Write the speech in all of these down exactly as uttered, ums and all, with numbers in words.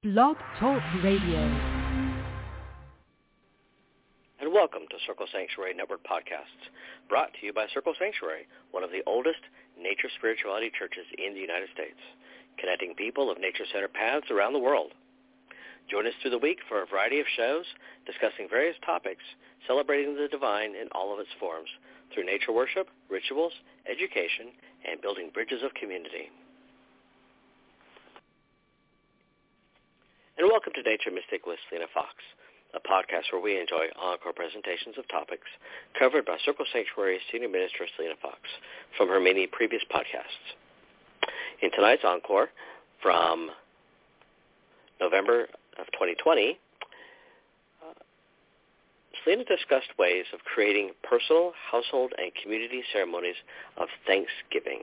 Blog Talk Radio. And welcome to Circle Sanctuary Network Podcasts, brought to you by Circle Sanctuary, one of the oldest nature spirituality churches in the United States, connecting people of nature-centered paths around the world. Join us through the week for a variety of shows discussing various topics, celebrating the divine in all of its forms, through nature worship, rituals, education, and building bridges of community. And welcome to Nature Mystic with Selena Fox, a podcast where we enjoy encore presentations of topics covered by Circle Sanctuary Senior Minister Selena Fox from her many previous podcasts. In tonight's encore from November of twenty twenty, uh, Selena discussed ways of creating personal, household, and community ceremonies of Thanksgiving.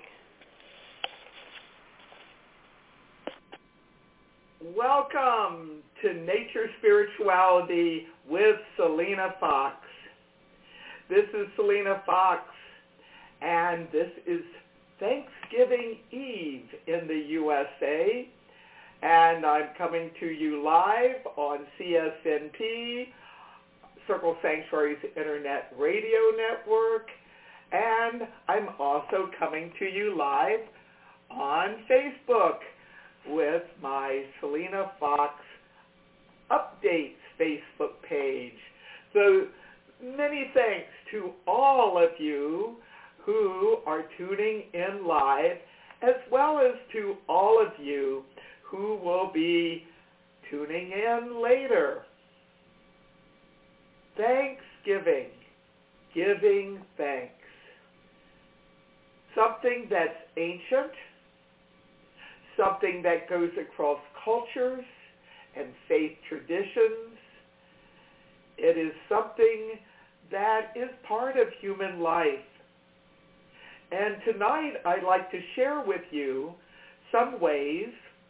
Welcome to Nature Spirituality with Selena Fox. This is Selena Fox, and this is Thanksgiving Eve in the U S A, and I'm coming to you live on C S N P, Circle Sanctuary's Internet Radio Network, and I'm also coming to you live on Facebook with my Selena Fox Updates Facebook page. So many thanks to all of you who are tuning in live, as well as to all of you who will be tuning in later. Thanksgiving, giving thanks. Something that's ancient, something that goes across cultures and faith traditions. It is something that is part of human life. And tonight I'd like to share with you some ways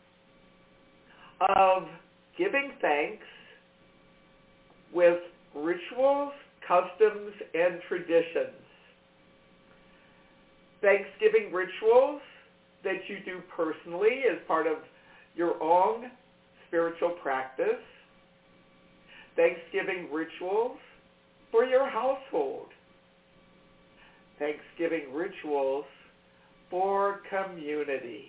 of giving thanks with rituals, customs, and traditions. Thanksgiving rituals that you do personally as part of your own spiritual practice. Thanksgiving rituals for your household. Thanksgiving rituals for community.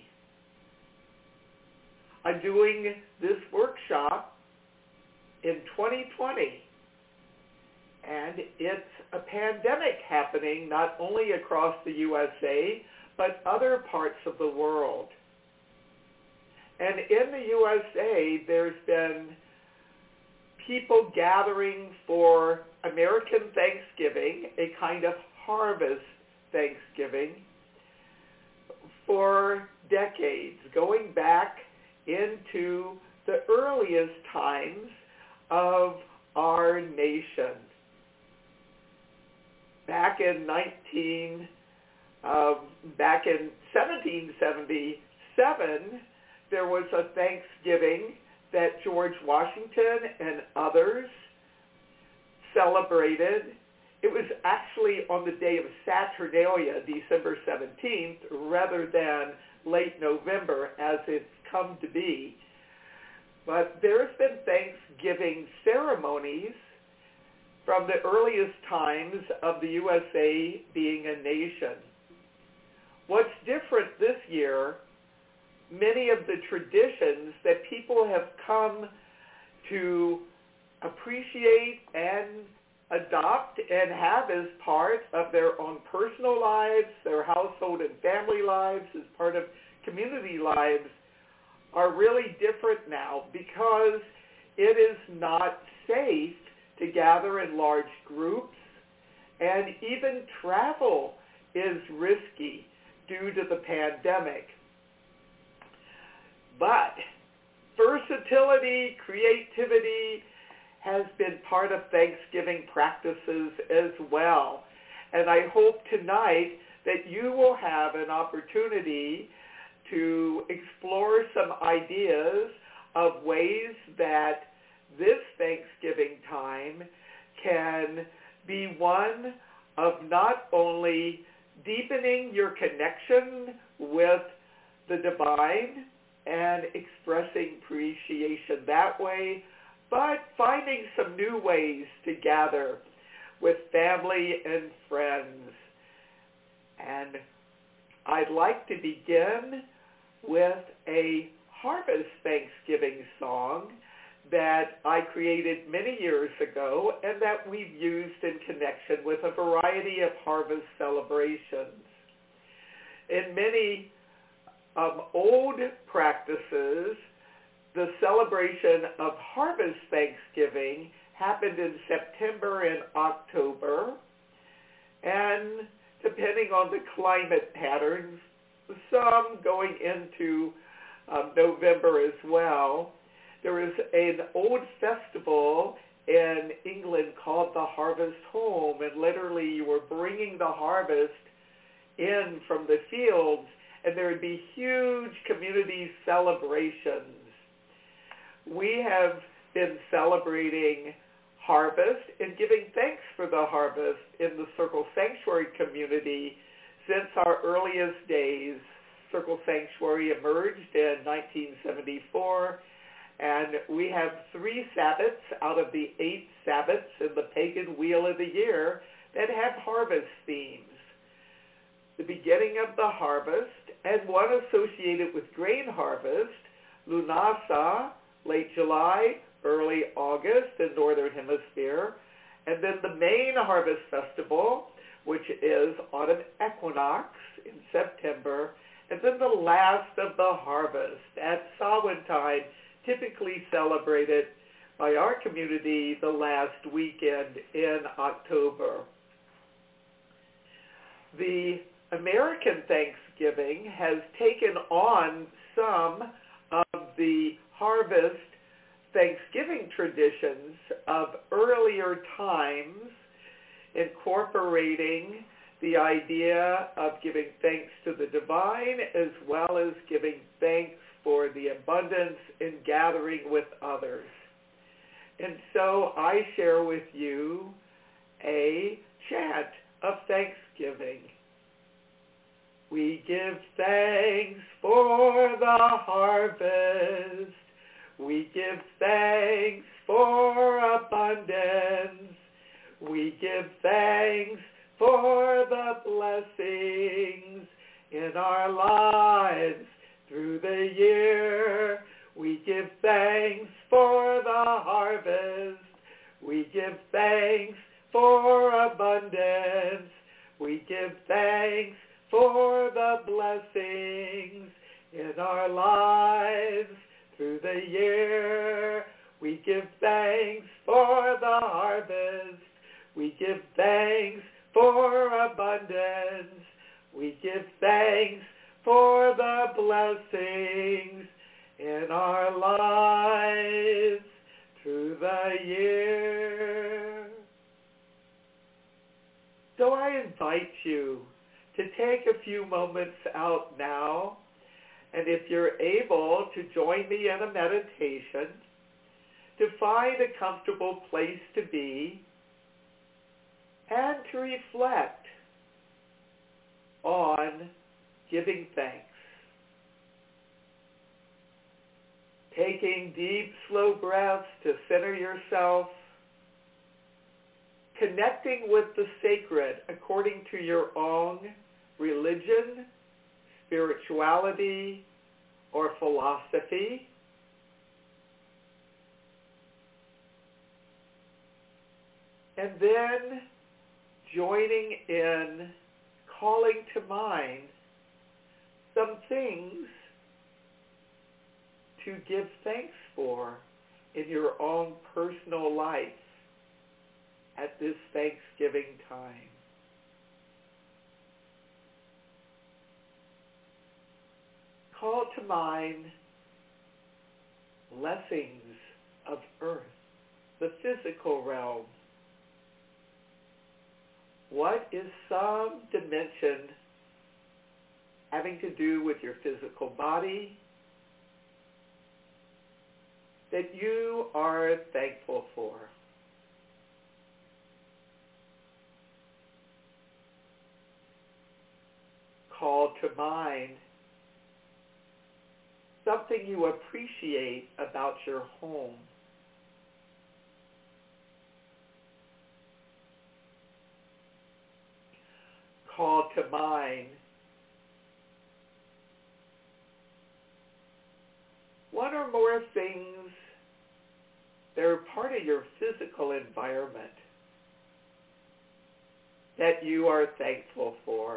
I'm doing this workshop in twenty twenty, and it's a pandemic happening not only across the U S A, but other parts of the world. And in the U S A, there's been people gathering for American Thanksgiving, a kind of harvest Thanksgiving, for decades, going back into the earliest times of our nation. Back in nineteen Uh, back in seventeen seventy-seven, there was a Thanksgiving that George Washington and others celebrated. It was actually on the day of Saturnalia, December seventeenth, rather than late November as it's come to be. But there's been Thanksgiving ceremonies from the earliest times of the U S A being a nation. What's different this year, many of the traditions that people have come to appreciate and adopt and have as part of their own personal lives, their household and family lives, as part of community lives, are really different now because it is not safe to gather in large groups, and even travel is risky due to the pandemic. But versatility, creativity has been part of Thanksgiving practices as well. And I hope tonight that you will have an opportunity to explore some ideas of ways that this Thanksgiving time can be one of not only deepening your connection with the divine and expressing appreciation that way, but finding some new ways to gather with family and friends. And I'd like to begin with a Harvest Thanksgiving song that I created many years ago and that we've used in connection with a variety of harvest celebrations. In many um, old practices, the celebration of Harvest Thanksgiving happened in September and October, and depending on the climate patterns, some going into um, November as well. There is an old festival in England called the Harvest Home, and literally you were bringing the harvest in from the fields, and there would be huge community celebrations. We have been celebrating harvest and giving thanks for the harvest in the Circle Sanctuary community since our earliest days. Circle Sanctuary emerged in nineteen seventy-four, and we have three Sabbaths out of the eight Sabbaths in the pagan wheel of the year that have harvest themes. The beginning of the harvest, and one associated with grain harvest, Lunasa, late July, early August in Northern Hemisphere, and then the main harvest festival, which is autumn equinox in September, and then the last of the harvest at Samhain time, typically celebrated by our community the last weekend in October. The American Thanksgiving has taken on some of the harvest Thanksgiving traditions of earlier times, incorporating the idea of giving thanks to the divine as well as giving thanks for the abundance in gathering with others. And so I share with you a chant of thanksgiving. We give thanks for the harvest. We give thanks for abundance. We give thanks for the blessings in our lives through the year. We give thanks for the harvest. We give thanks for abundance. We give thanks for the blessings in our lives through the year. We give thanks for the harvest. We give thanks for abundance. We give thanks for the blessings in our lives through the year. So I invite you to take a few moments out now, and if you're able to join me in a meditation, to find a comfortable place to be and to reflect on giving thanks. Taking deep, slow breaths to center yourself, connecting with the sacred according to your own religion, spirituality, or philosophy. And then joining in, calling to mind some things to give thanks for in your own personal life at this Thanksgiving time. Call to mind blessings of earth, the physical realm. What is some dimension having to do with your physical body that you are thankful for? Call to mind something you appreciate about your home. Call to mind one or more things that are part of your physical environment that you are thankful for.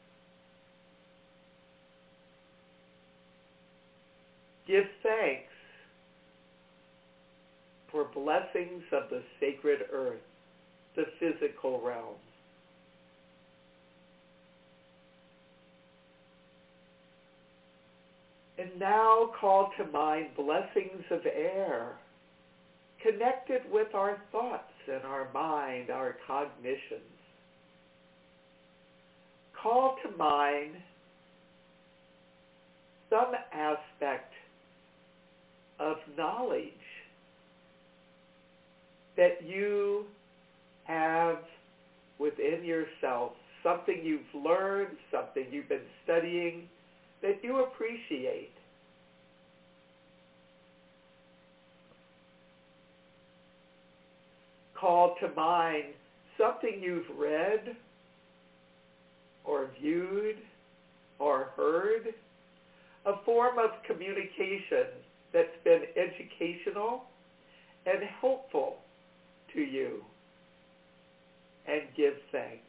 Give thanks for blessings of the sacred earth, the physical realm. And now call to mind blessings of air, connected with our thoughts and our mind, our cognitions. Call to mind some aspect of knowledge that you have within yourself, something you've learned, something you've been studying, that you appreciate. Call to mind something you've read or viewed or heard, a form of communication that's been educational and helpful to you, and give thanks.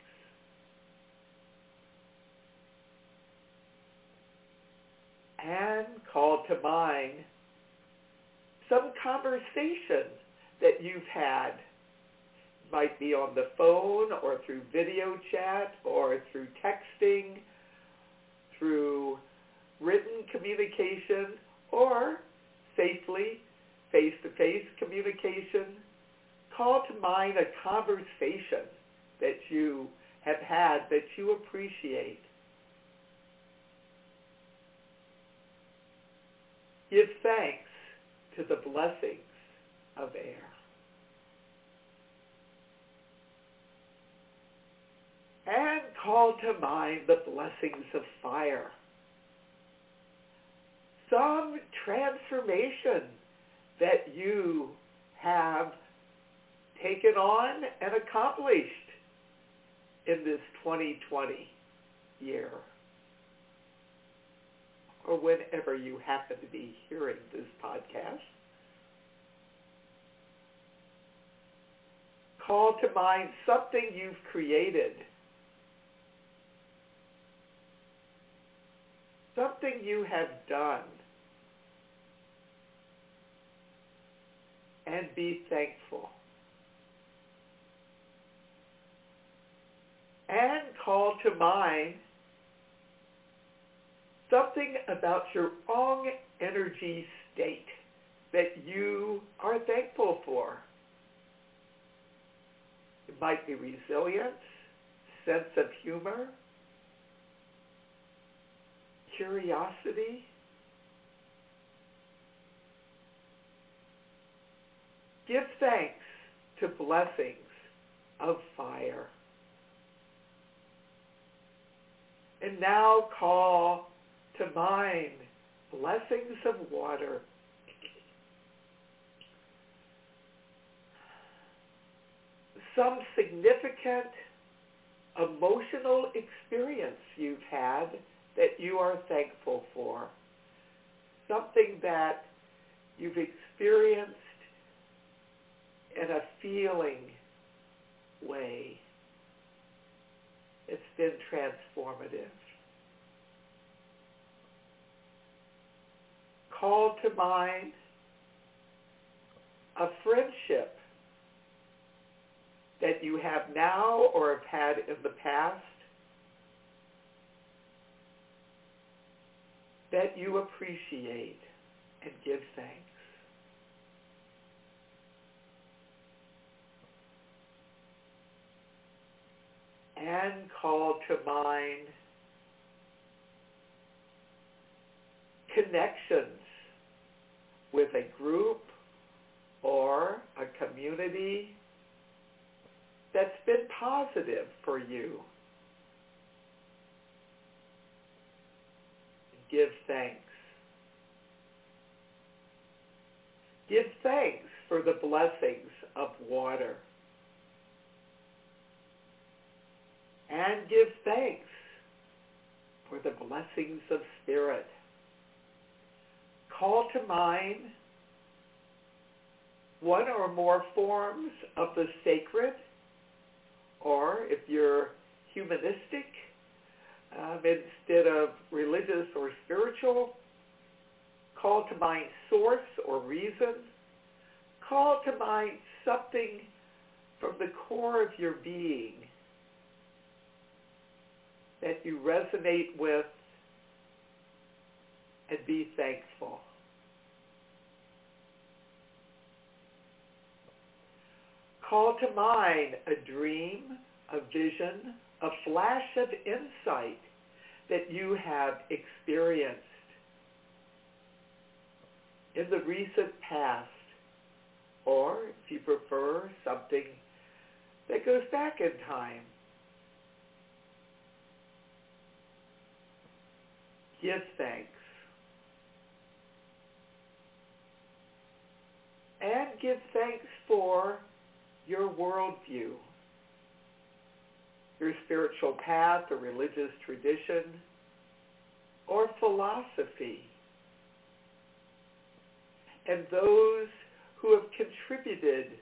And call to mind some conversation that you've had. It might be on the phone or through video chat or through texting, through written communication, or safely face-to-face communication. Call to mind a conversation that you have had that you appreciate. Give thanks to the blessings of air. And call to mind the blessings of fire. Some transformation that you have taken on and accomplished in this twenty twenty year, or whenever you happen to be hearing this podcast. Call to mind something you've created, something you have done, and be thankful. And call to mind something about your own energy state that you are thankful for. It might be resilience, sense of humor, curiosity. Give thanks to blessings of fire. And now call to mind blessings of water. Some significant emotional experience you've had that you are thankful for. Something that you've experienced in a feeling way. It's been transformative. Call to mind a friendship that you have now or have had in the past that you appreciate and give thanks. And call to mind connections with a group or a community that's been positive for you. Give thanks. Give thanks for the blessings of water. And give thanks for the blessings of spirit. Call to mind one or more forms of the sacred, or if you're humanistic, um, instead of religious or spiritual, call to mind source or reason. Call to mind something from the core of your being that you resonate with, and be thankful. Call to mind a dream, a vision, a flash of insight that you have experienced in the recent past, or if you prefer, something that goes back in time. Give thanks. And give thanks for your worldview, your spiritual path, or religious tradition, or philosophy, and those who have contributed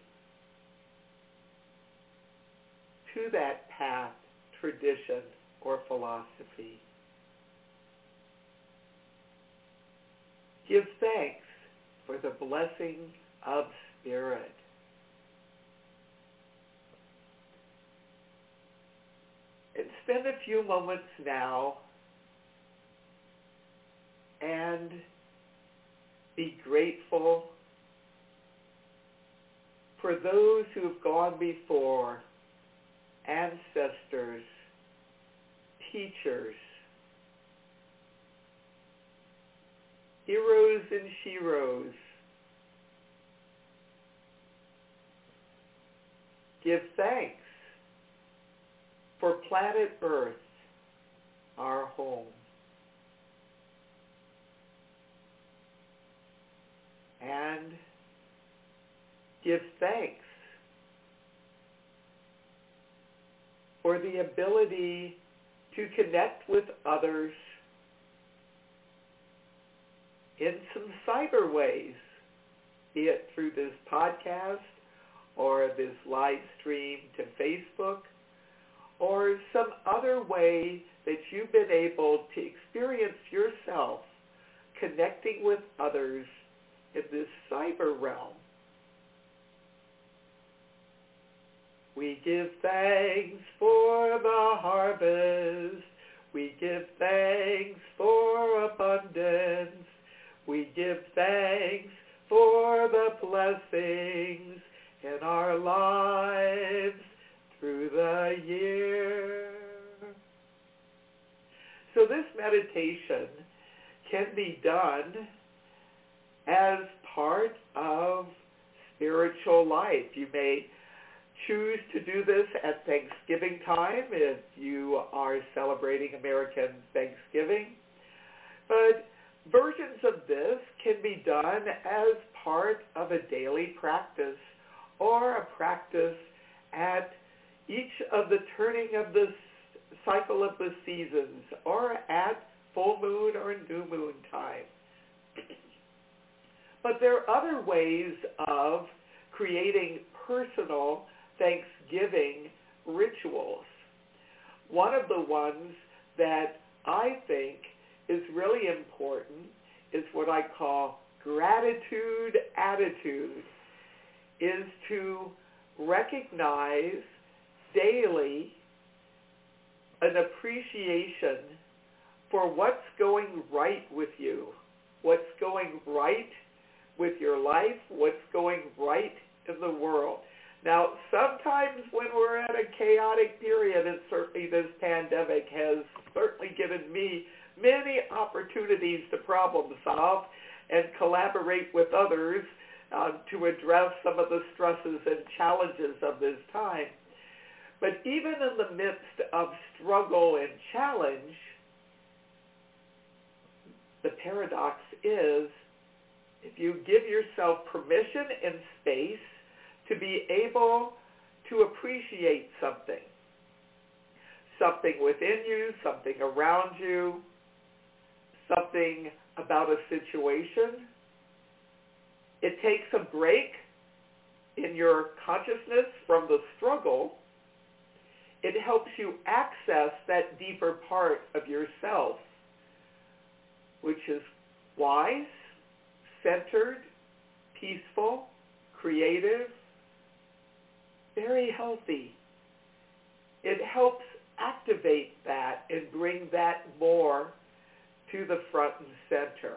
to that path, tradition, or philosophy. Give thanks for the blessing of spirit. And spend a few moments now and be grateful for those who have gone before, ancestors, teachers, heroes and sheroes. Give thanks for planet Earth, our home. And give thanks for the ability to connect with others in some cyber ways, be it through this podcast or this live stream to Facebook, or some other way that you've been able to experience yourself connecting with others in this cyber realm. We give thanks for the harvest. We give thanks for abundance. We give thanks for the blessings in our lives through the year. So this meditation can be done as part of spiritual life. You may choose to do this at Thanksgiving time if you are celebrating American Thanksgiving. But versions of this can be done as part of a daily practice or a practice at each of the turning of the cycle of the seasons or at full moon or new moon time. But there are other ways of creating personal Thanksgiving rituals. One of the ones that I think is really important is what I call gratitude attitude, is to recognize daily an appreciation for what's going right with you, what's going right with your life, what's going right in the world. Now, sometimes when we're at a chaotic period, and certainly this pandemic has certainly given me many opportunities to problem solve and collaborate with others uh, to address some of the stresses and challenges of this time. But even in the midst of struggle and challenge, the paradox is if you give yourself permission and space to be able to appreciate something, something within you, something around you, something about a situation, it takes a break in your consciousness from the struggle. It helps you access that deeper part of yourself, which is wise, centered, peaceful, creative, very healthy. It helps activate that and bring that more to the front and center.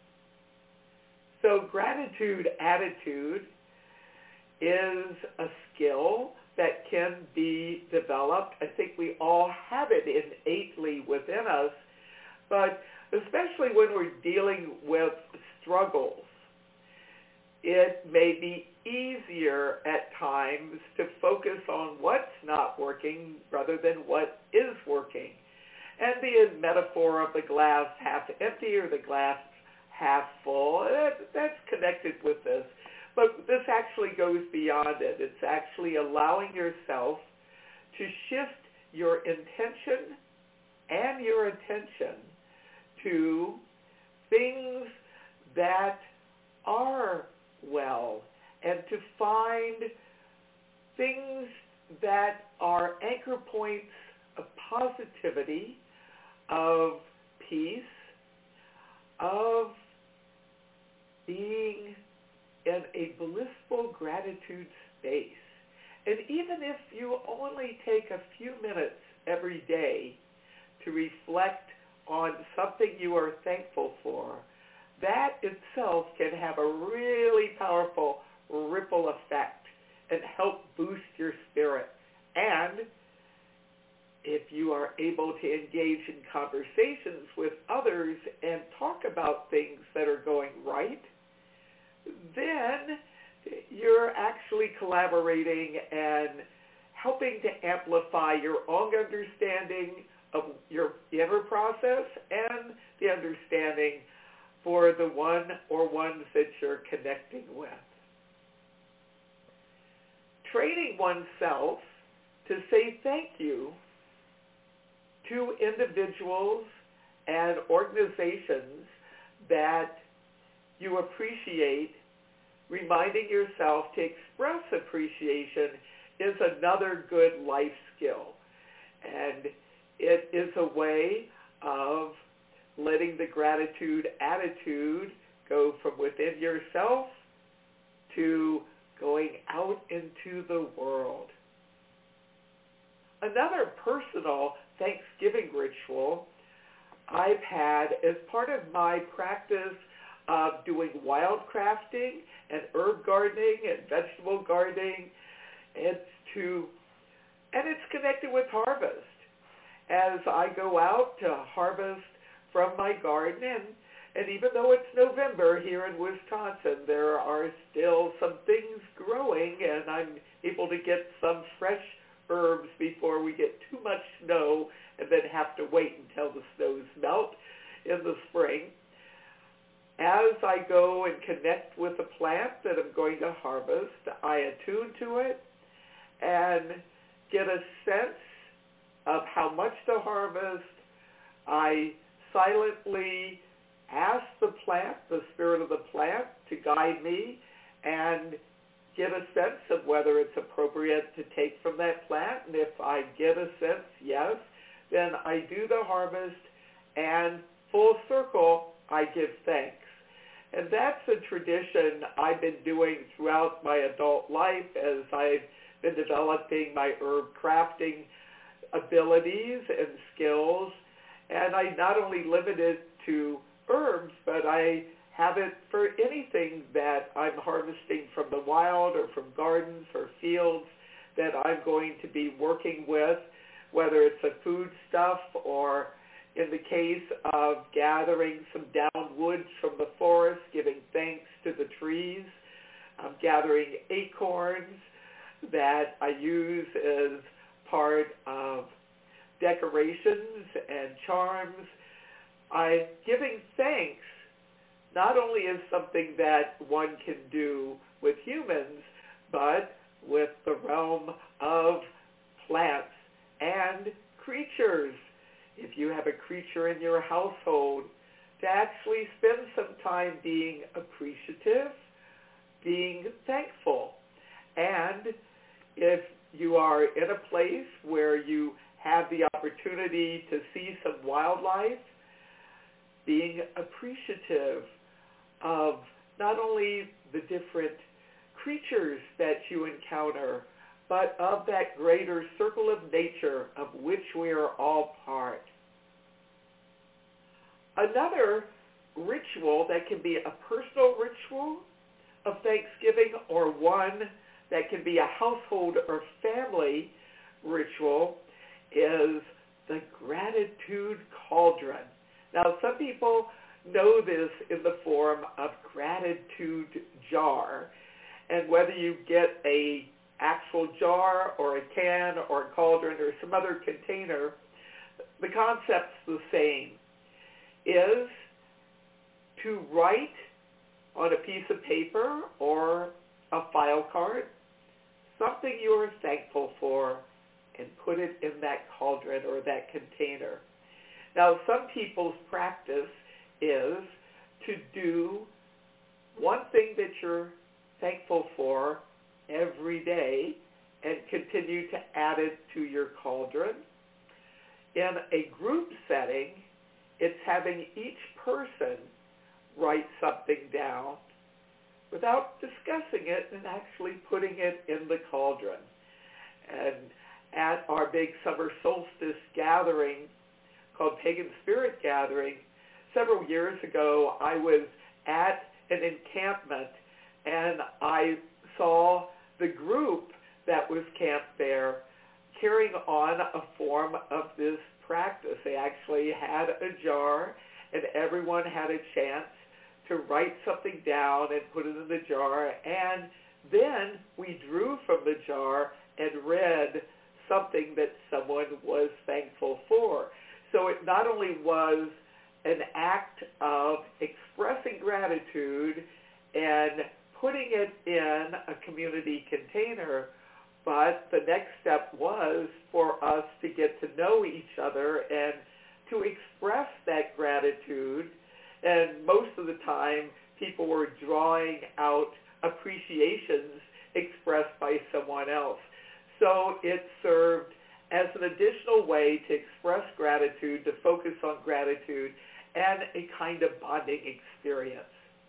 So gratitude attitude is a skill that can be developed. I think we all have it innately within us, but especially when we're dealing with struggles, it may be easier at times to focus on what's not working rather than what is working. And the metaphor of the glass half empty or the glass half full, that, that's connected with this. But this actually goes beyond it. It's actually allowing yourself to shift your intention and your attention to things that are well, and to find things that are anchor points of positivity, of peace, of being in a blissful gratitude space. And even if you only take a few minutes every day to reflect on something you are thankful for, that itself can have a really powerful ripple effect and help boost your spirit. And if you are able to engage in conversations with others and talk about things that are going right, then you're actually collaborating and helping to amplify your own understanding of your inner process and the understanding for the one or ones that you're connecting with. Training oneself to say thank you to individuals and organizations that you appreciate, reminding yourself to express appreciation is another good life skill. And it is a way of letting the gratitude attitude go from within yourself to going out into the world. Another personal Thanksgiving ritual I've had as part of my practice of doing wild crafting and herb gardening and vegetable gardening. It's to, and it's connected with harvest. As I go out to harvest from my garden, and, and even though it's November here in Wisconsin, there are still some things growing, and I'm able to get some fresh herbs before we get too much snow and then have to wait until the snows melt in the spring. As I go and connect with the plant that I'm going to harvest, I attune to it and get a sense of how much to harvest. I silently ask the plant, the spirit of the plant, to guide me and get a sense of whether it's appropriate to take from that plant. And if I get a sense, yes, then I do the harvest, and full circle, I give thanks. And that's a tradition I've been doing throughout my adult life as I've been developing my herb crafting abilities and skills. And I not only limit it to herbs, but I have it for anything that I'm harvesting from the wild or from gardens or fields that I'm going to be working with, whether it's a food stuff or in the case of gathering some downed woods from the forest, giving thanks to the trees. I'm gathering acorns that I use as part of decorations and charms. I'm giving thanks not only is something that one can do with humans, but with the realm of plants and creatures. If you have a creature in your household, to actually spend some time being appreciative, being thankful. And if you are in a place where you have the opportunity to see some wildlife, being appreciative of not only the different creatures that you encounter, but of that greater circle of nature of which we are all part. Another ritual that can be a personal ritual of Thanksgiving, or one that can be a household or family ritual, is the gratitude cauldron. Now, some people know this in the form of gratitude jar, and whether you get a actual jar or a can or a cauldron or some other container, the concept's the same, is to write on a piece of paper or a file card something you are thankful for and put it in that cauldron or that container. Now, some people's practice is to do one thing that you're thankful for every day and continue to add it to your cauldron. In a group setting, it's having each person write something down without discussing it and actually putting it in the cauldron. And at our big summer solstice gathering called Pagan Spirit Gathering, several years ago, I was at an encampment and I saw the group that was camped there carrying on a form of this practice. They actually had a jar and everyone had a chance to write something down and put it in the jar, and then we drew from the jar and read something that someone was thankful for. So it not only was an act of expressing gratitude and putting it in a community container, but the next step was for us to get to know each other and to express that gratitude. And most of the time, people were drawing out appreciations expressed by someone else. So it served as an additional way to express gratitude, to focus on gratitude, and a kind of bonding experience.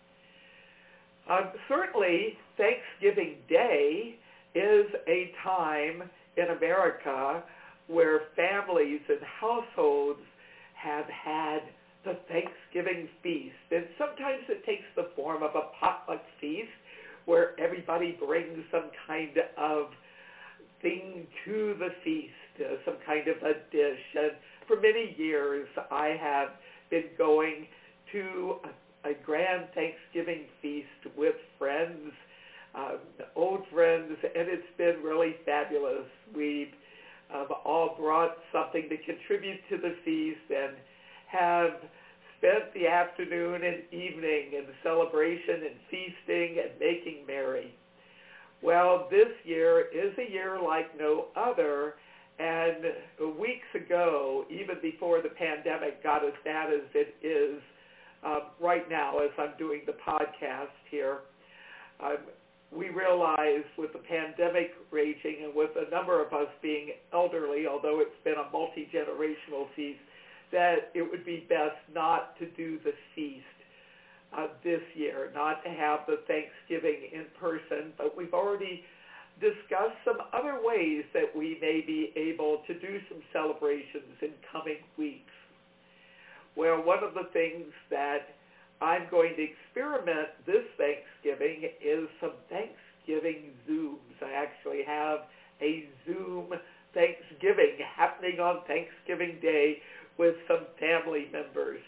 Um, certainly, Thanksgiving Day is a time in America where families and households have had the Thanksgiving feast. And sometimes it takes the form of a potluck feast where everybody brings some kind of thing to the feast, uh, some kind of a dish. And for many years, I have been going to a, a grand Thanksgiving feast with friends, um, old friends, and it's been really fabulous. We've um, all brought something to contribute to the feast and have spent the afternoon and evening in celebration and feasting and making merry. Well, this year is a year like no other, and weeks ago, even before the pandemic got as bad as it is uh, right now as I'm doing the podcast here, um, we realized with the pandemic raging and with a number of us being elderly, although it's been a multi-generational feast, that it would be best not to do the feast uh, this year, not to have the Thanksgiving in person, but we've already discussed some other ways that we may be able to do some celebrations in coming weeks. Well, one of the things that I'm going to experiment this Thanksgiving is some Thanksgiving Zooms. I actually have a Zoom Thanksgiving happening on Thanksgiving Day with some family members.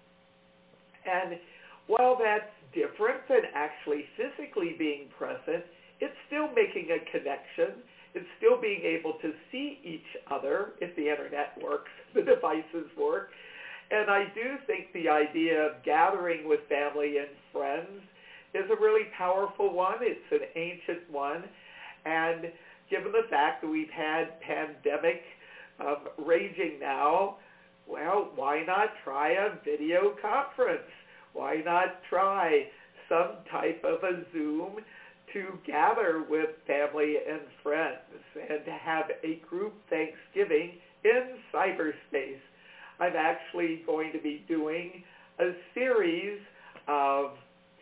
And while that's different than actually physically being present, it's still making a connection. It's still being able to see each other if the internet works, the devices work, And I do think the idea of gathering with family and friends is a really powerful one. It's an ancient one. And given the fact that we've had pandemic um, raging now, well, why not try a video conference? Why not try some type of a Zoom to gather with family and friends and to have a group Thanksgiving in cyberspace? I'm actually going to be doing a series of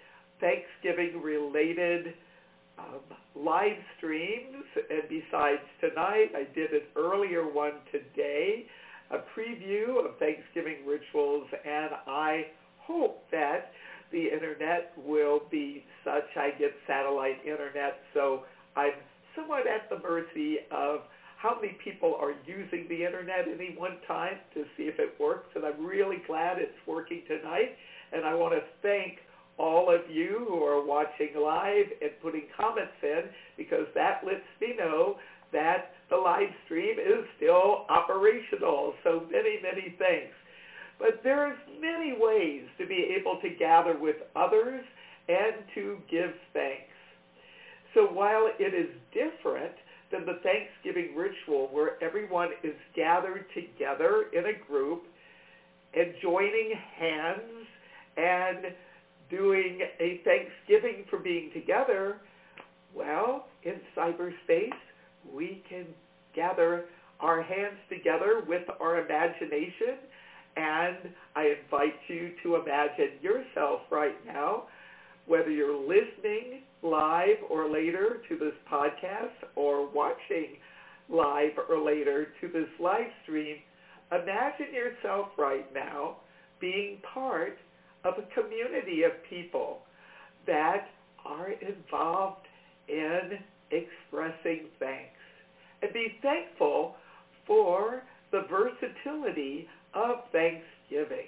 Thanksgiving-related um, live streams, and besides tonight, I did an earlier one today, a preview of Thanksgiving rituals, and I hope that the internet will be such. I get satellite internet, so I'm somewhat at the mercy of how many people are using the internet at any one time to see if it works, and I'm really glad it's working tonight. And I want to thank all of you who are watching live and putting comments in, because that lets me know that the live stream is still operational. So many, many thanks. But there's many ways to be able to gather with others and to give thanks. So while it is different than the Thanksgiving ritual where everyone is gathered together in a group and joining hands and doing a Thanksgiving for being together, well, in cyberspace, we can gather our hands together with our imagination. And I invite you to imagine yourself right now, whether you're listening live or later to this podcast or watching live or later to this live stream, imagine yourself right now being part of a community of people that are involved in expressing thanks. And be thankful for the versatility of Thanksgiving.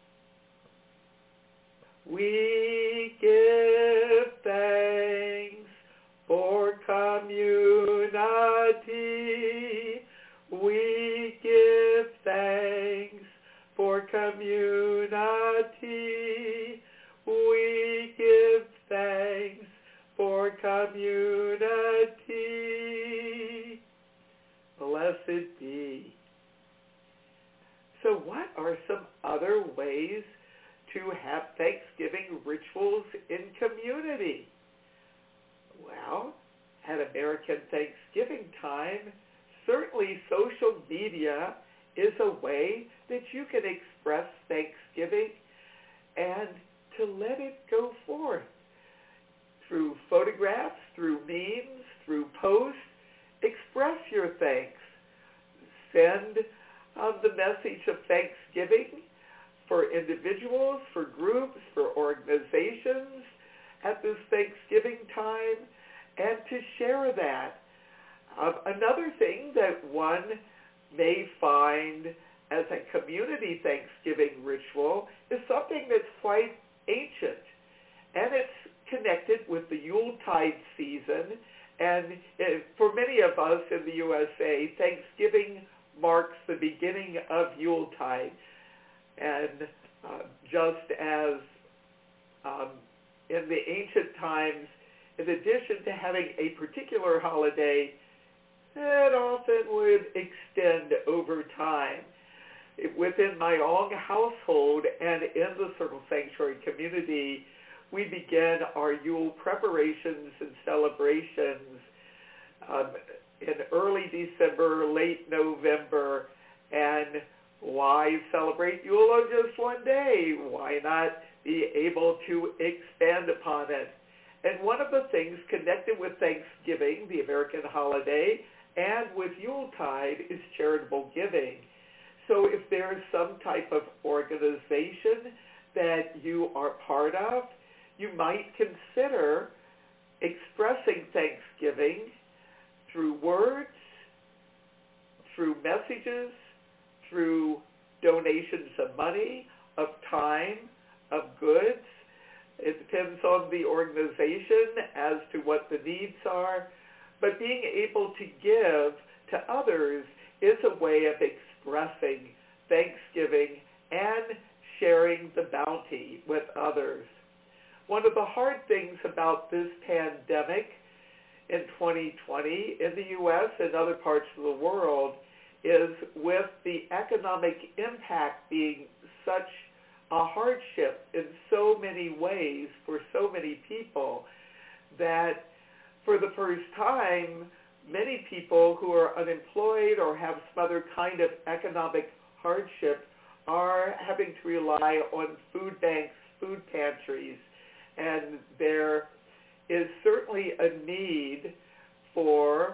We give thanks for community. We give thanks for community. We give thanks for community. Blessed be. So what are some other ways to have Thanksgiving rituals in community? Well, at American Thanksgiving time, certainly social media is a way that you can express Thanksgiving and to let it go forth through photographs, through memes, through posts. Express your thanks. Send um, the message of Thanksgiving for individuals, for groups, for organizations at this Thanksgiving time, and to share that. Um, another thing that one may find as a community Thanksgiving ritual is something that's quite ancient, and it's connected with the Yuletide season. And it, for many of us in the U S A, Thanksgiving marks the beginning of Yuletide. And uh, just as um, in the ancient times, in addition to having a particular holiday, it often would extend over time. It, within my own household and in the Circle Sanctuary community, we begin our Yule preparations and celebrations um, in early December, late November. And why celebrate Yule on just one day? Why not be able to expand upon it? And one of the things connected with Thanksgiving, the American holiday, and with Yuletide is charitable giving. So if there is some type of organization that you are part of, you might consider expressing Thanksgiving through words, through messages, through donations of money, of time, of goods. It depends on the organization as to what the needs are. But being able to give to others is a way of expressing Thanksgiving and sharing the bounty with others. One of the hard things about this pandemic in twenty twenty in the U S and other parts of the world is with the economic impact being such a hardship in so many ways for so many people that for the first time, many people who are unemployed or have some other kind of economic hardship are having to rely on food banks, food pantries, and there is certainly a need for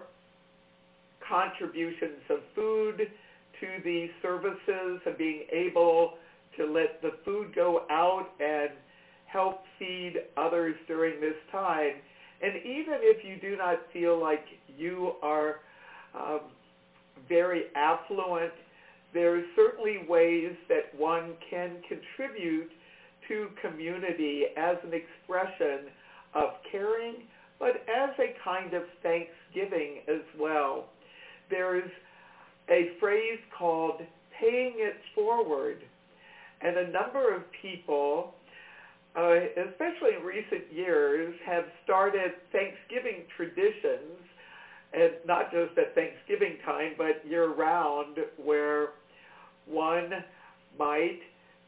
contributions of food to these services and being able to let the food go out and help feed others during this time. And even if you do not feel like you are um, very affluent, there are certainly ways that one can contribute to community as an expression of caring, but as a kind of thanksgiving as well. There is a phrase called paying it forward. And a number of people, uh, especially in recent years, have started Thanksgiving traditions, and not just at Thanksgiving time, but year-round, where one might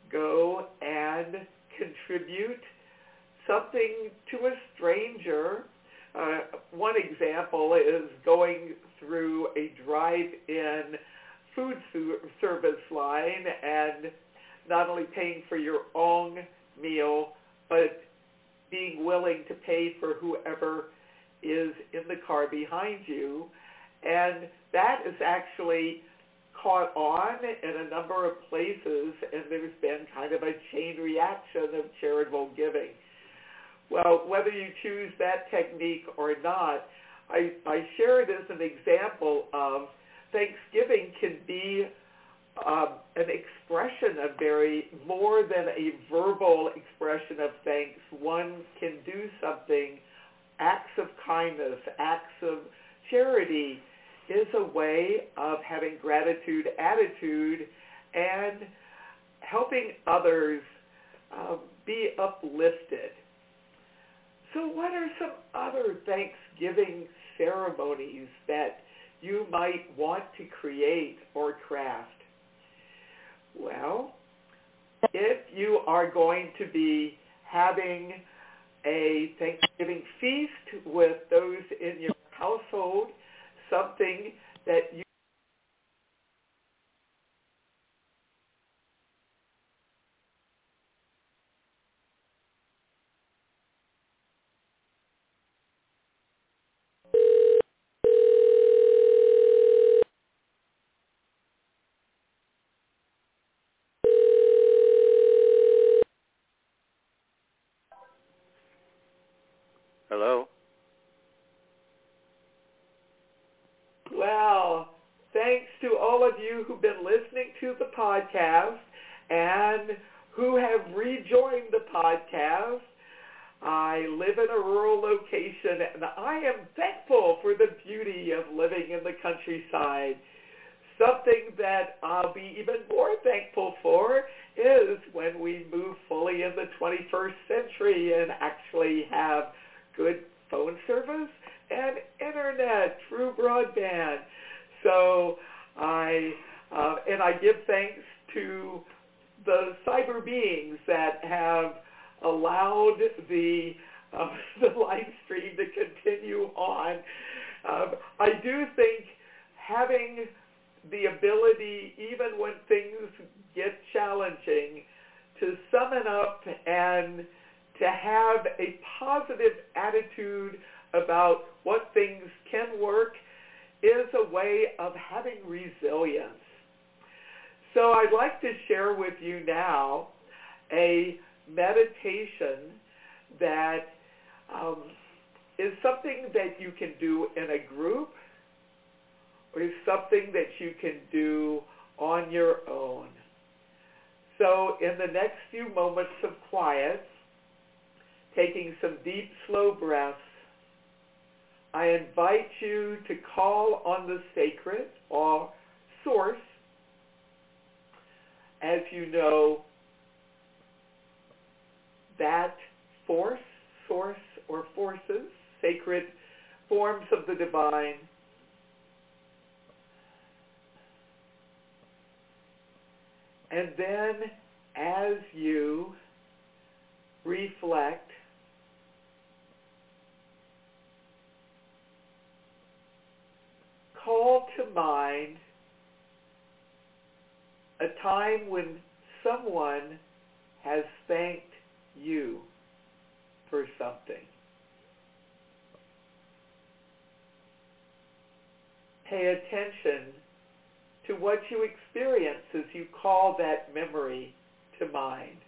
go and contribute something to a stranger. Uh, one example is going through a drive-in food service line and not only paying for your own meal, but being willing to pay for whoever is in the car behind you. And that is actually caught on in a number of places, and there's been kind of a chain reaction of charitable giving. Well, whether you choose that technique or not, I, I share it as an example of Thanksgiving can be um, an expression of very, more than a verbal expression of thanks. One can do something, acts of kindness, acts of charity is a way of having gratitude attitude and helping others uh, be uplifted. So what are some other Thanksgiving ceremonies that you might want to create or craft? Well, if you are going to be having a Thanksgiving feast with those in your household, something that you Hello? Well, thanks to all of you who've been listening to the podcast and who have rejoined the podcast. I live in a rural location, and I am thankful for the beauty of living in the countryside. Something that I'll be even more thankful for is when we move fully in the twenty-first century and actually have good phone service and internet, true broadband. So I, uh, and I give thanks to the cyber beings that have allowed the, uh, the live stream to continue on. Um, I do think having the ability, even when things get challenging, to sum it up and to have a positive attitude about what things can work is a way of having resilience. So I'd like to share with you now a meditation that um, is something that you can do in a group or is something that you can do on your own. So in the next few moments of quiet, taking some deep, slow breaths, I invite you to call on the sacred or source as you know, that force, source, or forces, sacred forms of the divine, and then as you reflect, call to mind a time when someone has thanked you for something. Pay attention to what you experience as you call that memory to mind.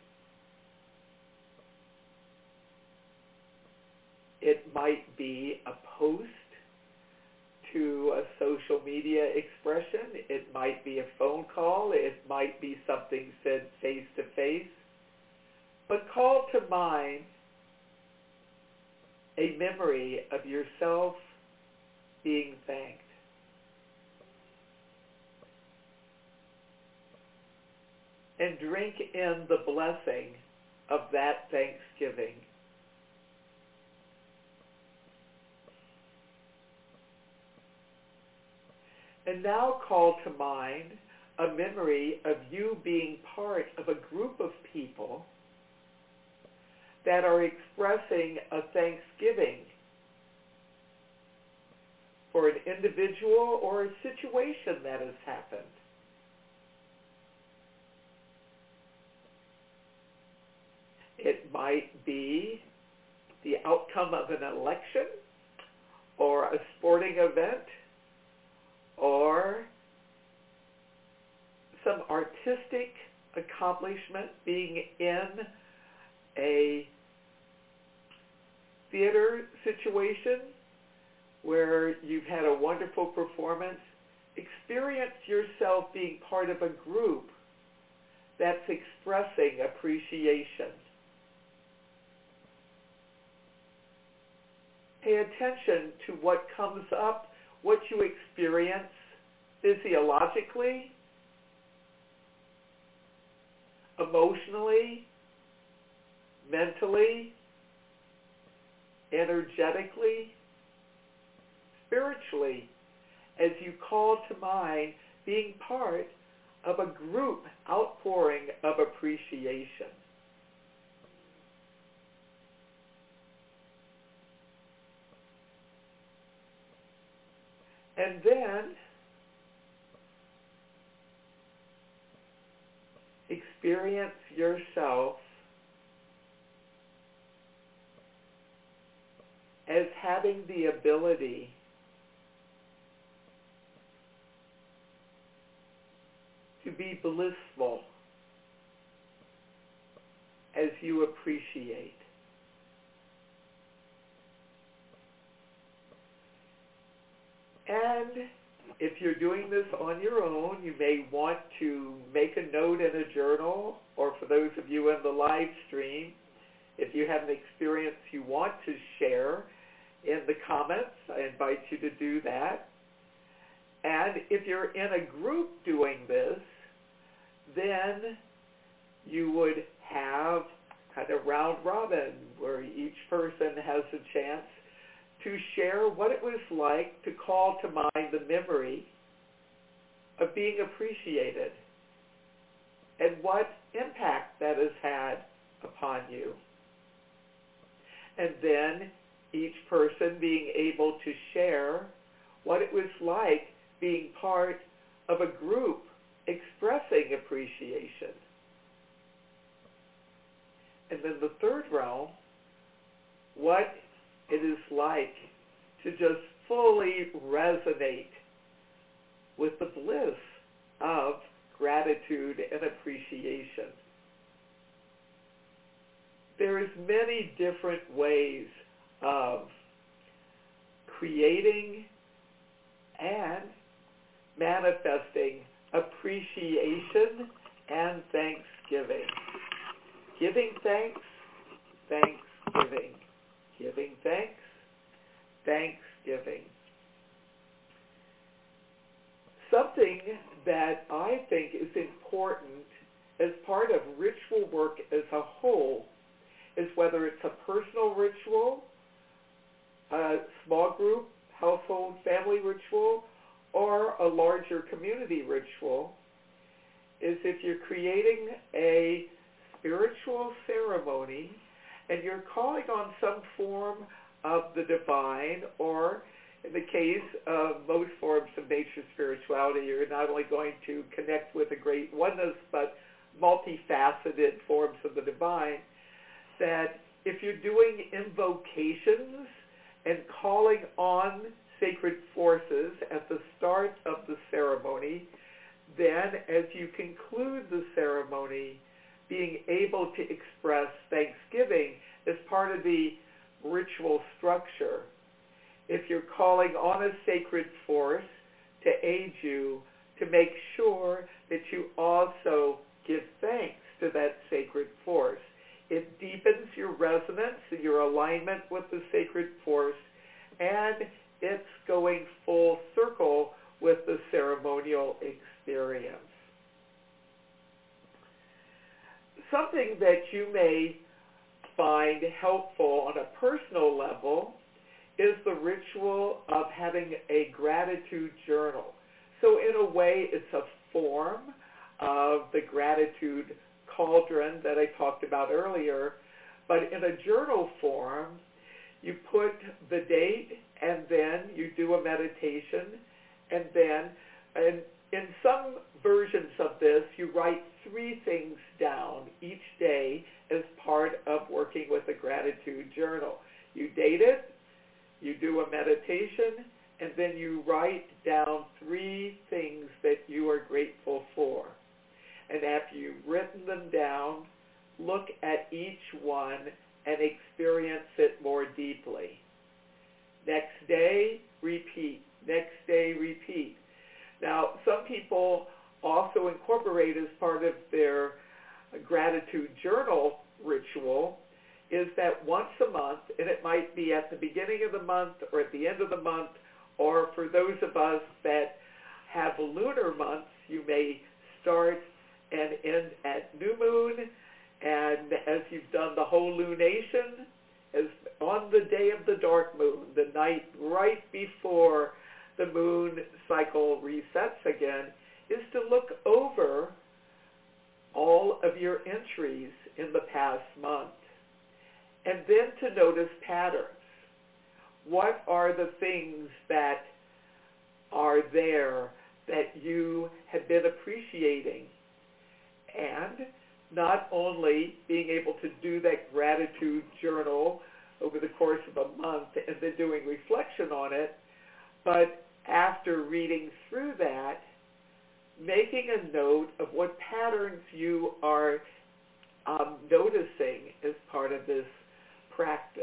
It might be a post to a social media expression. It might be a phone call. It might be something said face to face. But call to mind a memory of yourself being thanked. And drink in the blessing of that thanksgiving. And now call to mind a memory of you being part of a group of people that are expressing a thanksgiving for an individual or a situation that has happened. It might be the outcome of an election or a sporting event or some artistic accomplishment, being in a theater situation where you've had a wonderful performance. Experience yourself being part of a group that's expressing appreciation. Pay attention to what comes up, what you experience physiologically, emotionally, mentally, energetically, spiritually, as you call to mind being part of a group outpouring of appreciation. And then experience yourself as having the ability to be blissful as you appreciate. And if you're doing this on your own, you may want to make a note in a journal, or for those of you in the live stream, if you have an experience you want to share in the comments, I invite you to do that. And if you're in a group doing this, then you would have kind of round robin where each person has a chance to share what it was like to call to mind the memory of being appreciated and what impact that has had upon you. And then each person being able to share what it was like being part of a group expressing appreciation. And then the third realm, what it is like to just fully resonate with the bliss of gratitude and appreciation. There's many different ways of creating and manifesting appreciation and thanksgiving. Giving thanks, thanksgiving. Giving thanks, thanksgiving. Something that I think is important as part of ritual work as a whole is whether it's a personal ritual, a small group, household, family ritual, or a larger community ritual, is if you're creating a spiritual ceremony and you're calling on some form of the divine, or in the case of most forms of nature spirituality, you're not only going to connect with a great oneness, but multifaceted forms of the divine, that if you're doing invocations and calling on sacred forces at the start of the ceremony, then as you conclude the ceremony, being able to express thanksgiving as part of the ritual structure. If you're calling on a sacred force to aid you, to make sure that you also give thanks to that sacred force. It deepens your resonance and your alignment with the sacred force, and it's going full circle with the ceremonial experience. Something that you may find helpful on a personal level is the ritual of having a gratitude journal. So in a way, it's a form of the gratitude cauldron that I talked about earlier, but in a journal form, you put the date and then you do a meditation, and then, and in some versions of this, you write three things down each day as part of working with a gratitude journal. You date it, you do a meditation, and then you write down three things that you are grateful for. And after you've written them down, look at each one and experience it more deeply. Next day, repeat. Next day, repeat. Now, some people also incorporate as part of their gratitude journal ritual is that once a month, and it might be at the beginning of the month or at the end of the month, or for those of us that have lunar months, you may start and end at new moon, and as you've done the whole lunation, as on the day of the dark moon, the night right before the moon cycle resets again, is to look over all of your entries in the past month, and then to notice patterns. What are the things that are there that you have been appreciating? And not only being able to do that gratitude journal over the course of a month and then doing reflection on it, but after reading through that, making a note of what patterns you are um, noticing as part of this practice.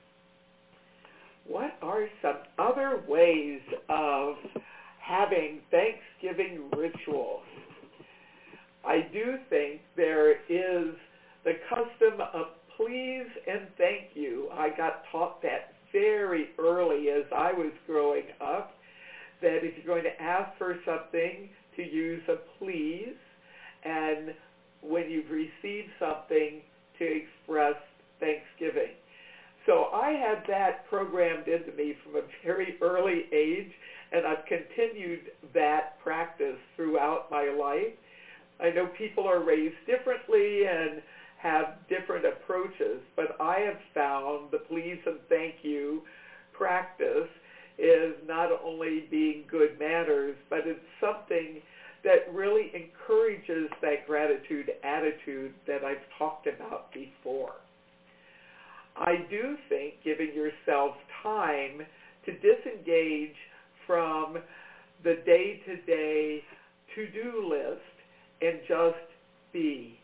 What are some other ways of having Thanksgiving rituals? I do think there is the custom of please and thank you. I got taught that very early as I was growing up, that if you're going to ask for something, to use a please, and when you've received something, to express thanksgiving. So I had that programmed into me from a very early age, and I've continued that practice throughout my life. I know people are raised differently and have different approaches, but I have found the please and thank you practice is not only being good manners, but it's something that really encourages that gratitude attitude that I've talked about before. I do think giving yourself time to disengage from the day-to-day to-do list and just be,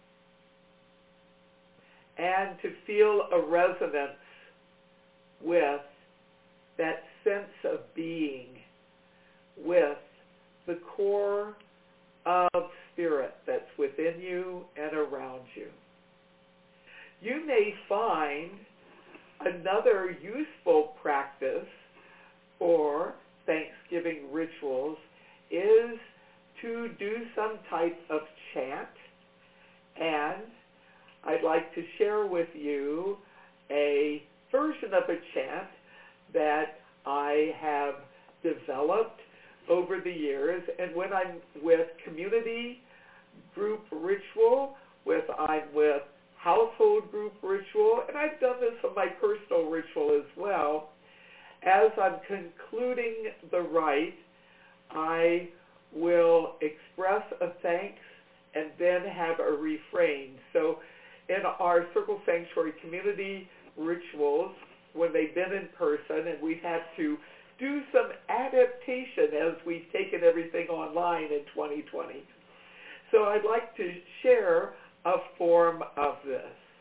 and to feel a resonance with that sense of being, with the core of spirit that's within you and around you. You may find another useful practice for Thanksgiving rituals is to do some type of chant And I'd like to share with you a version of a chant that I have developed over the years. And when I'm with community group ritual, with I'm with household group ritual, and I've done this on my personal ritual as well, as I'm concluding the rite, I will express a thanks and then have a refrain. So in our Circle Sanctuary community rituals, when they've been in person, and we've had to do some adaptation as we've taken everything online in twenty twenty. So I'd like to share a form of this.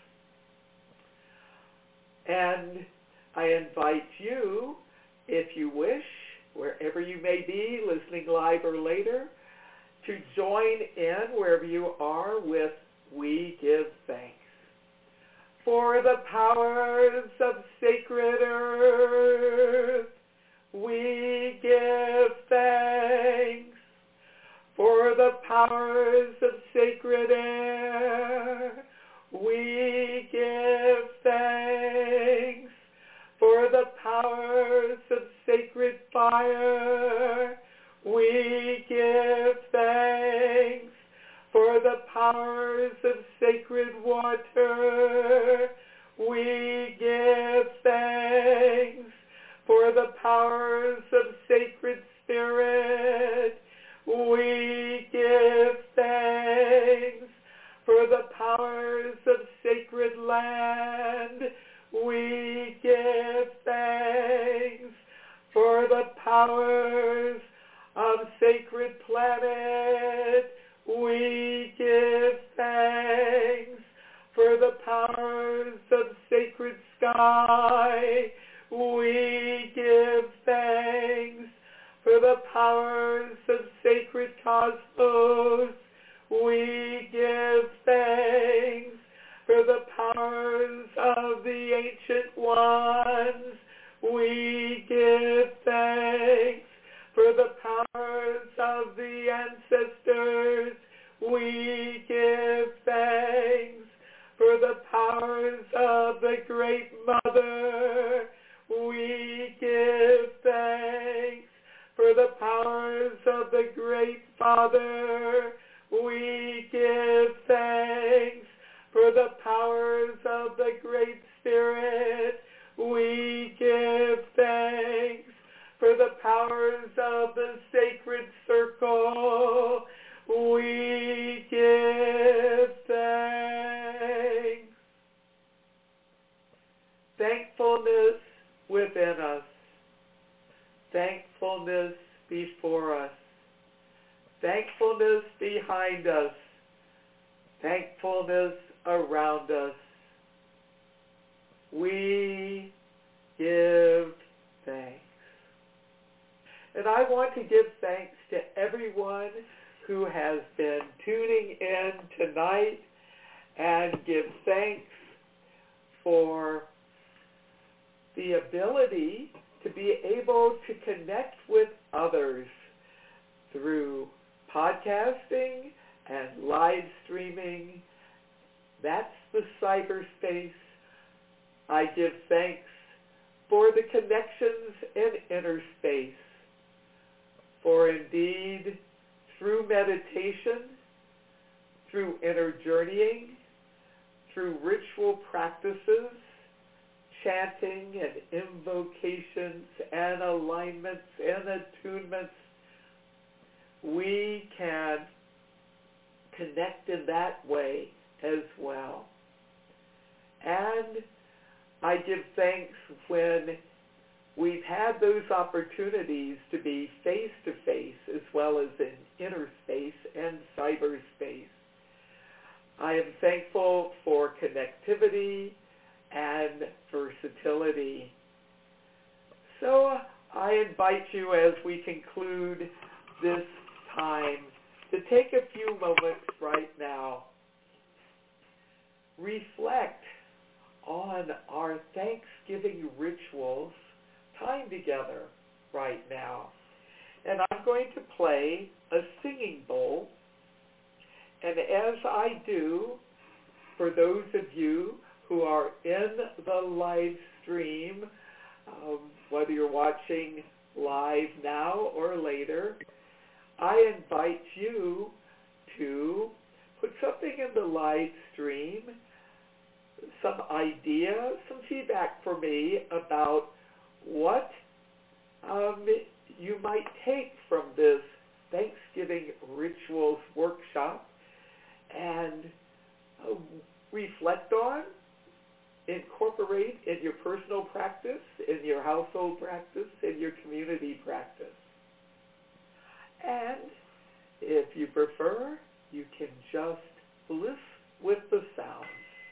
And I invite you, if you wish, wherever you may be, listening live or later, to join in wherever you are with We Give Thanks. For the powers of sacred earth, we give thanks. For the powers of sacred air, we give thanks. For the powers of sacred fire, we give thanks. For the powers of sacred water, we give thanks. For the powers of sacred spirit, we give thanks. For the powers of sacred land, we give thanks. For the powers of sacred planet, we give thanks. For the powers of sacred sky, we give thanks. For the powers of sacred cosmos, we give thanks. For the powers of the ancient ones, we give thanks. For the powers of the ancestors, we give thanks. For the powers of the Great Mother, we give thanks. For the powers of the Great Father, we give thanks. For the powers of the Great Spirit, we give thanks. For the powers of the sacred circle, we give thanks. Thankfulness within us. Thankfulness before us. Thankfulness behind us. Thankfulness around us. We give thanks. And I want to give thanks to everyone who has been tuning in tonight, and give thanks for the ability to be able to connect with others through podcasting and live streaming. That's the cyberspace. I give thanks for the connections in inner space. For indeed, through meditation, through inner journeying, through ritual practices, chanting and invocations and alignments and attunements, we can connect in that way as well. And I give thanks when we've had those opportunities to be face-to-face as well as in inner space and cyberspace. I am thankful for connectivity and versatility. So I invite you, as we conclude this time, to take a few moments right now. Reflect on our Thanksgiving rituals, time together right now. And I'm going to play a singing bowl. And as I do, for those of you who are in the live stream, um, whether you're watching live now or later, I invite you to put something in the live stream, some idea, some feedback for me about what um, you might take from this Thanksgiving Rituals Workshop and uh, reflect on, incorporate in your personal practice, in your household practice, in your community practice. And if you prefer, you can just bliss with the sounds.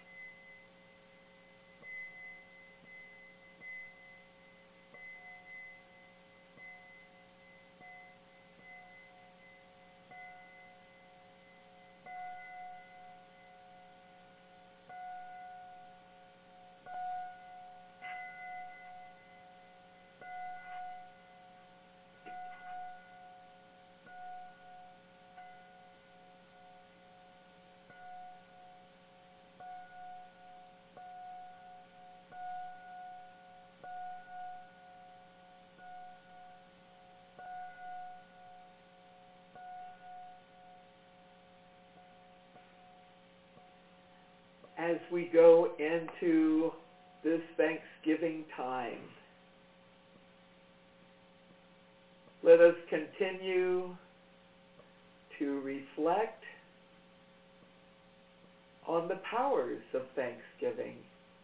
As we go into this Thanksgiving time, let us continue to reflect on the powers of Thanksgiving,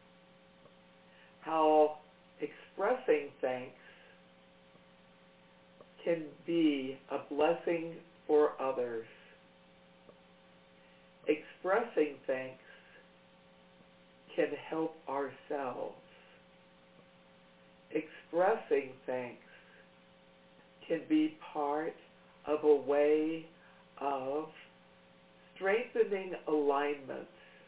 how expressing thanks can be a blessing for others. Expressing thanks can help ourselves. Expressing thanks can be part of a way of strengthening alignments.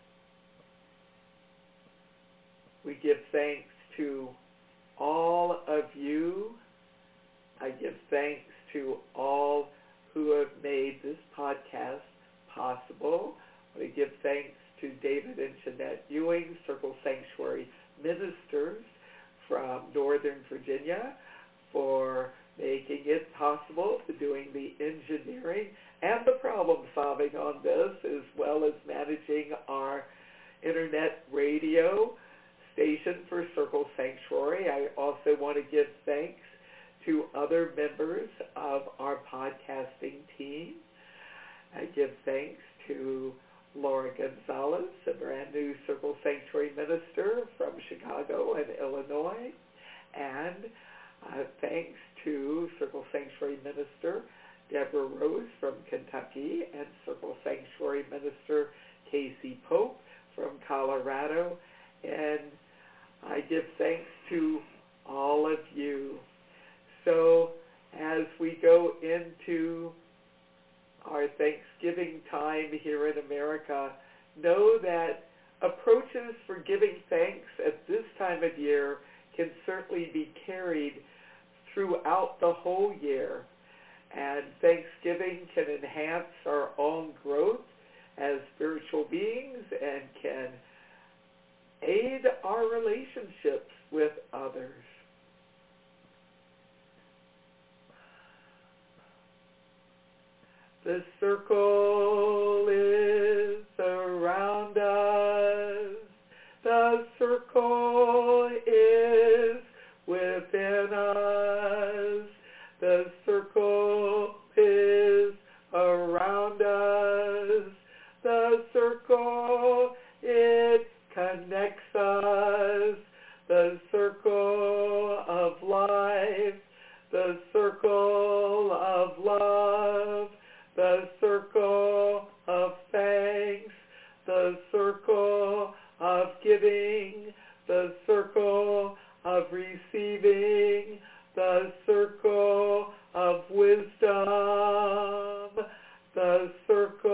We give thanks to all of you. I give thanks to all who have made this podcast possible. I give thanks to David and Jeanette Ewing, Circle Sanctuary ministers from Northern Virginia, for making it possible, for doing the engineering and the problem solving on this, as well as managing our internet radio station for Circle Sanctuary. I also want to give thanks to other members of our podcasting team. I give thanks to Laura Gonzalez, a brand new Circle Sanctuary minister from Chicago and Illinois, and uh, thanks to Circle Sanctuary minister Deborah Rose from Kentucky and Circle Sanctuary minister Casey Pope from Colorado. And I give thanks to all of you. So as we go into our Thanksgiving time here in America, know that approaches for giving thanks at this time of year can certainly be carried throughout the whole year. And Thanksgiving can enhance our own growth as spiritual beings and can aid our relationships with others. The circle is around us. The circle is within us. The circle is around us. The circle, it connects us. The circle of life. The circle of love. The circle of thanks, the circle of giving, the circle of receiving, the circle of wisdom, the circle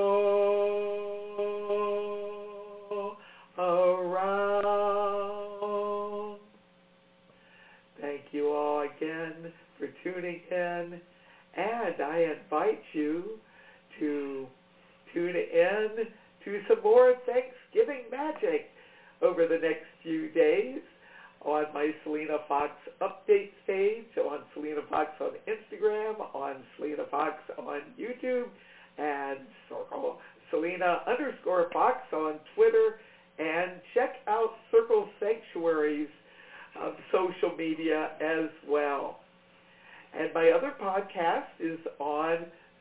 around. Thank you all again for tuning in, and I invite you to tune in to some more Thanksgiving Thanksgiving magic over the next few days on my Selena Fox updates page, on Selena Fox on Instagram, on Selena Fox on YouTube, and Circle Selena underscore Fox on Twitter, and check out Circle Sanctuary's um, social media as well. And my other podcast is on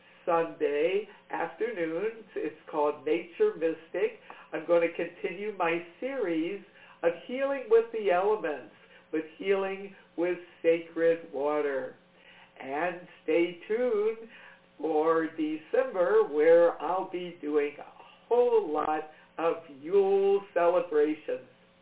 Sunday afternoons. It's called Nature Mystic. I'm going to continue my series of healing with the elements, with healing with sacred water. And stay tuned for December, where I'll be doing a whole lot of Yule celebrations.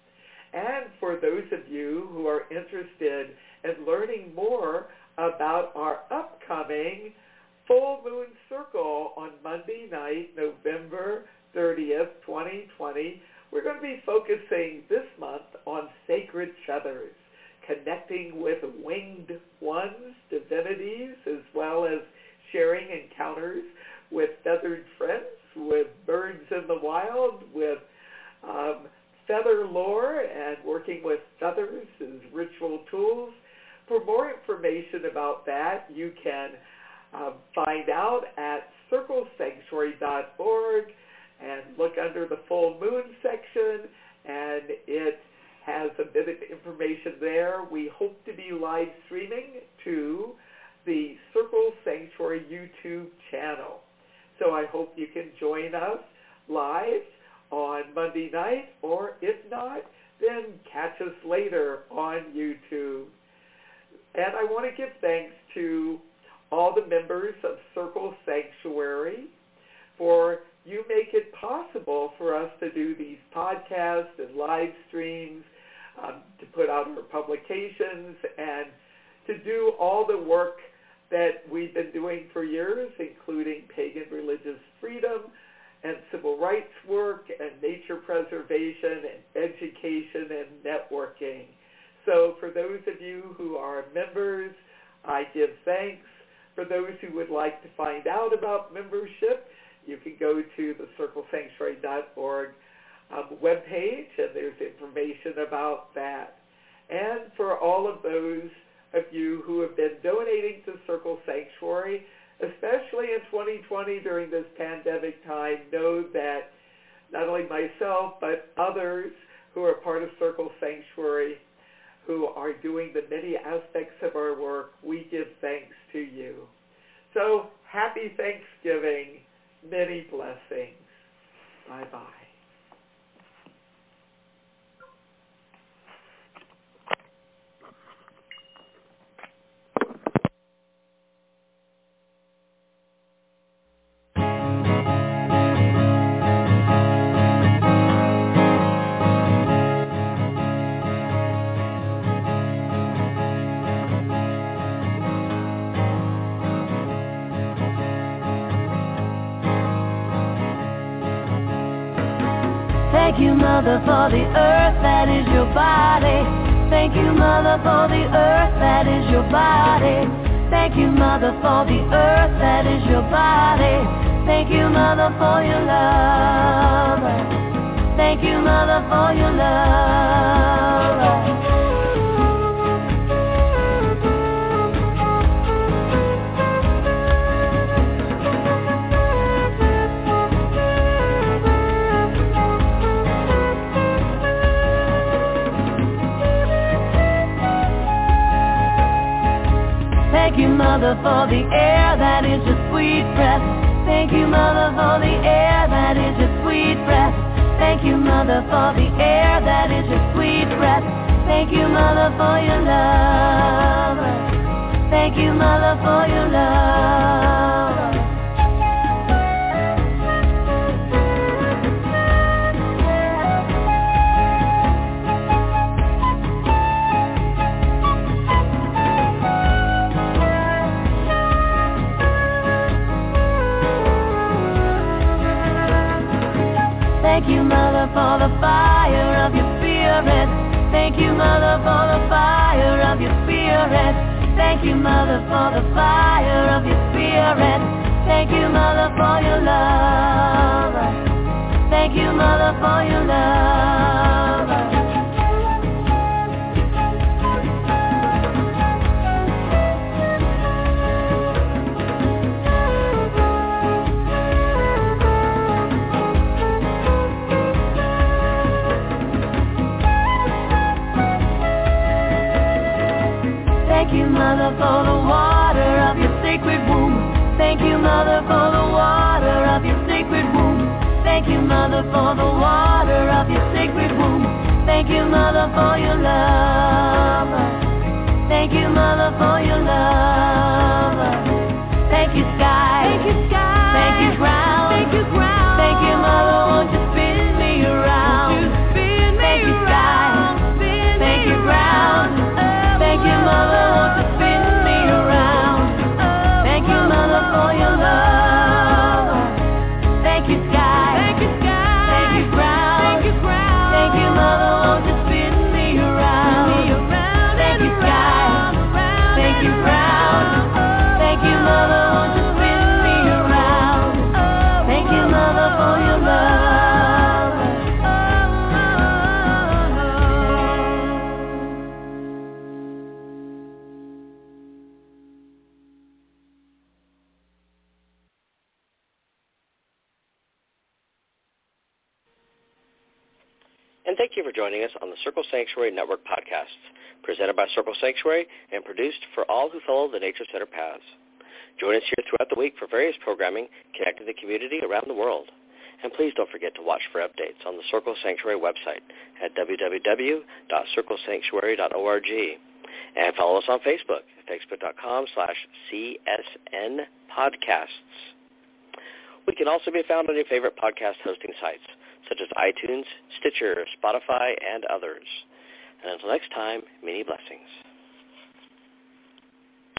And for those of you who are interested in learning more about our upcoming Full Moon Circle on Monday night, November thirtieth, twenty twenty, we're going to be focusing this month on sacred feathers, connecting with winged ones, divinities, as well as sharing encounters with feathered friends, with birds in the wild, with um, feather lore, and working with feathers as ritual tools. For more information about that, you can um, find out at circle sanctuary dot org and look under the full moon section, and it has a bit of information there. We hope to be live streaming to the Circle Sanctuary YouTube channel. So I hope you can join us live on Monday night, or if not, then catch us later on YouTube. And I want to give thanks to all the members of Circle Sanctuary, for you make it possible for us to do these podcasts and live streams, um, to put out our publications, and to do all the work that we've been doing for years, including pagan religious freedom and civil rights work and nature preservation and education and networking. So for those of you who are members, I give thanks. For those who would like to find out about membership, you can go to the circle sanctuary dot org um, webpage, and there's information about that. And for all of those of you who have been donating to Circle Sanctuary, especially in twenty twenty during this pandemic time, know that not only myself, but others who are part of Circle Sanctuary, who are doing the many aspects of our work, we give thanks to you. So happy Thanksgiving, many blessings. Bye-bye. Thank you, Mother, for the earth that is your body. Thank you, Mother, for the earth that is your body. Thank you, Mother, for the earth that is your body. Thank you, Mother, for your love. Thank you, Mother, for your love. Thank you, Mother, for the air that is your sweet breath. Thank you, Mother, for the air that is your sweet breath. Thank you, Mother, for the air that is your sweet breath. Thank you, Mother, for your love. Thank you, Mother, for your love. Thank you, Mother, for the fire of your spirit. Thank you, Mother, for the fire of your spirit. Thank you, Mother, for the fire of your spirit. Thank you, Mother, for your love. Thank you, Mother, for your love. Thank you, Mother, for the water of your sacred womb. Thank you, Mother, for the water of your sacred womb. Thank you, Mother, for the water of your sacred womb. Thank you, Mother, for your love. Thank you, Mother, for your love. Thank you, sky. Thank you, sky. Thank you, ground. Thank you, ground. Thank you, Mother, won't you spin me around? Won't you spin me Thank you, sky. Spin Thank you, ground. Thank you, Mother, won't you spin me around? Thank you, Mother, for your love. Thank you, sky. Thank you, sky. Thank you, ground. Thank you, ground. Thank you, Mother, won't you spin me around? Thank you, sky. Thank you, ground. Thank you, Mother, won't you spin me around? Thank you, Mother, for your love. And thank you for joining us on the Circle Sanctuary Network podcasts, presented by Circle Sanctuary and produced for all who follow the Nature Center paths. Join us here throughout the week for various programming connecting the community around the world. And please don't forget to watch for updates on the Circle Sanctuary website at w w w dot circle sanctuary dot org. And follow us on Facebook at facebook.com slash CSN podcasts. We can also be found on your favorite podcast hosting sites, such as iTunes, Stitcher, Spotify, and others. And until next time, many blessings.